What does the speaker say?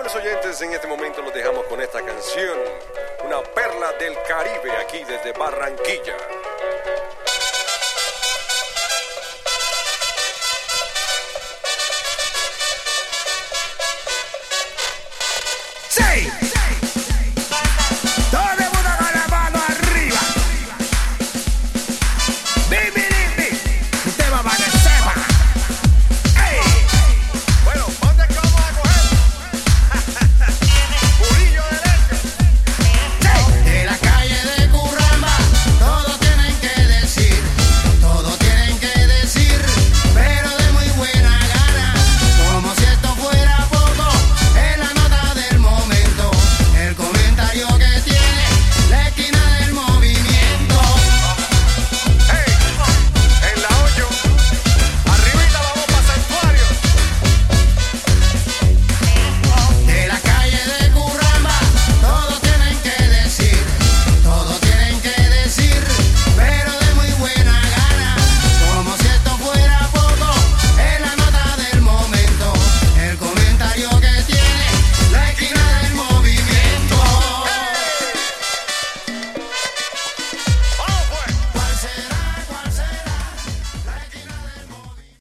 Amables oyentes, en este momento los dejamos con esta canción, una perla del Caribe aquí desde Barranquilla.